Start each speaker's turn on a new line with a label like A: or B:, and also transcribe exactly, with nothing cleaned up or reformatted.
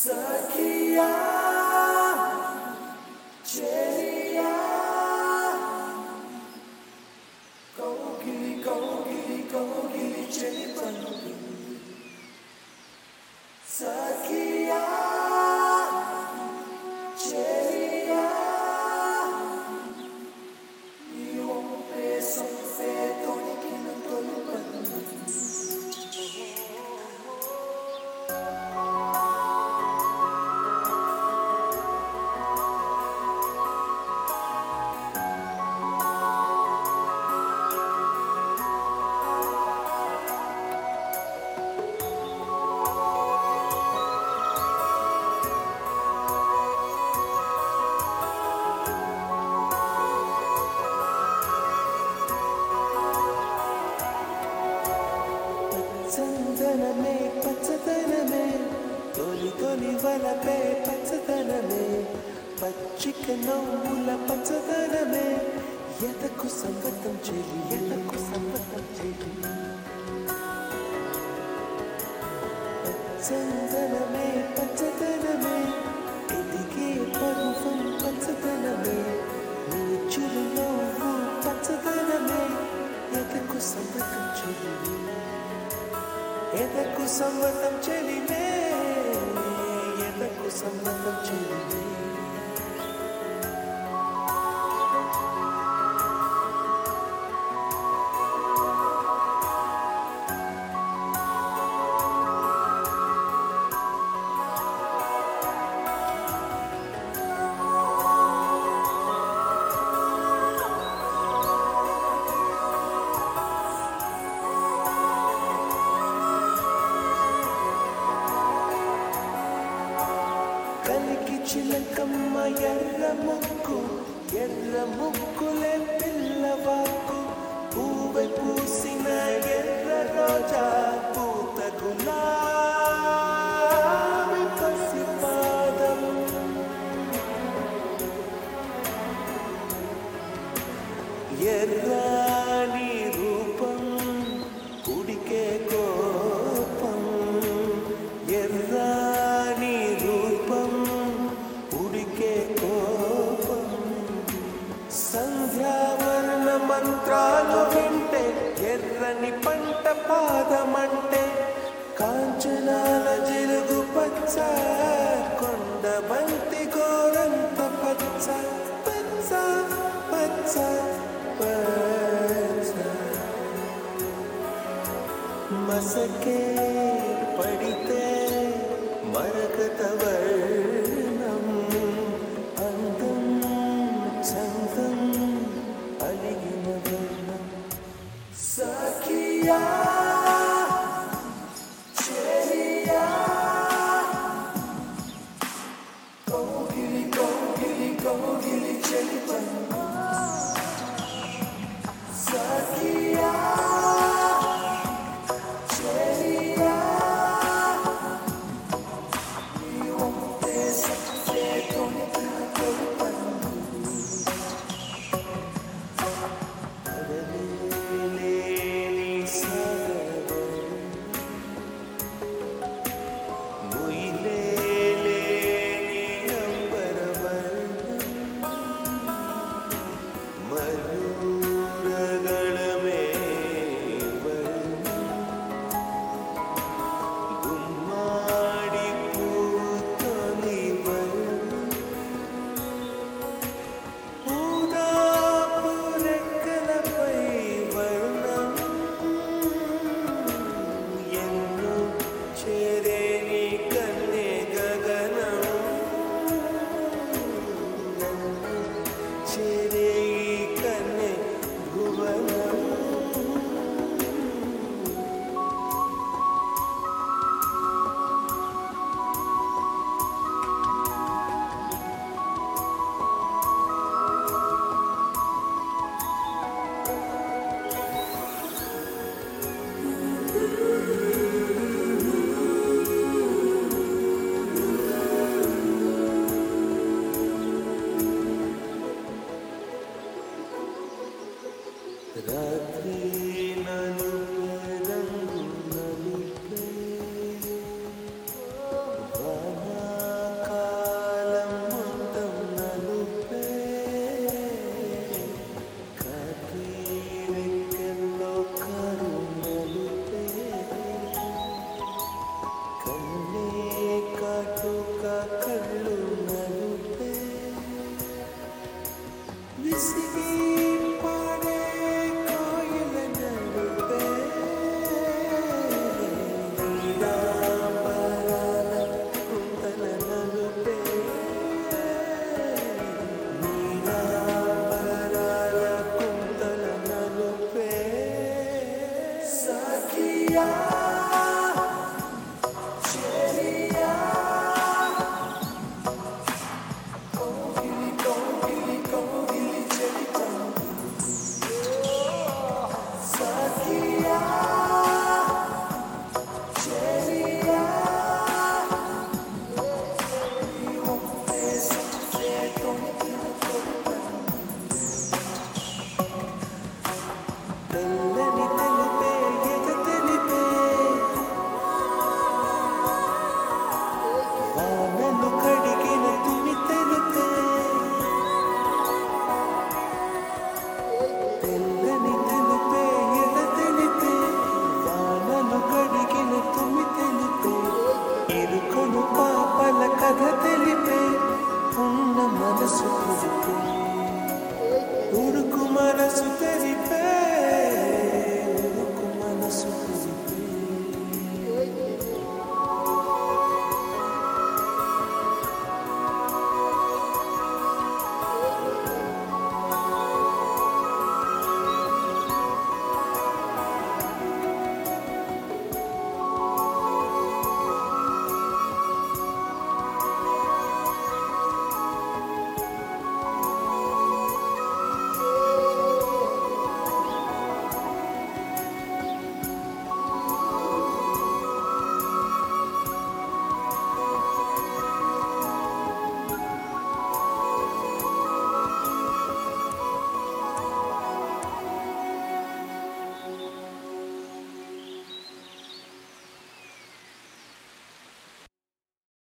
A: సఖియా చెలియా కౌగిలి కౌగిలి కౌగిలి చెలి పలుకి సఖియా చెలియా నీ ఒంపే సొంపే తొణికిన తొలి పలుకి చందనమే పచ్చదనమే తొలి తొలి వలపే పచ్చదనమే పచ్చిక నవ్వుల పచ్చదనమే ఎదకు సంగతం చెలి ఎదకు సంగతం చెలి చందనమే పచ్చదనమే ఎదిగే పర్వం పచ్చదనమే నీ చిరునవ్వు పచ్చదనమే ఎదకు సంగతం చెలి ఎదకు సమ్మతం చెలిమే ఎదకు సమ్మతం చెలిమే కలికి చిలకమ్మ ఎర్ర ముక్కు ఎర్ర ముక్కులే పిల్లవాకు పూవె పూసిన ఎర్ర రోజా పూత గులాబీ పసిపాదం ఎర్రాని రూపం ఉడికే కోపం ఎర్రాని రూపం ఉడికే కోపం సంధ్యావర్ణ మంత్రాలు వింటే ఎర్రని పంట పాదమంటే కాంచ కాటుక కళ్ళు నలుపే విసిగి పాడే కోయిల నలుపే నీలాంబరాల కుంతల నలుపే నీలాంబరాల కుంతల నలుపే సఖియా తెల్లని తెలుపే ఎద తెలిపే వానలు కడిగిన తుని తెలుపే తెల్లని తెలుపే ఎద తెలిపే వానలు కడిగిన తుని తెలుపే ఇరుకొను పాపల కథ తెలిపే ఉన్న మనసు తెలిపే ఉడుకు మనసు తెలిపే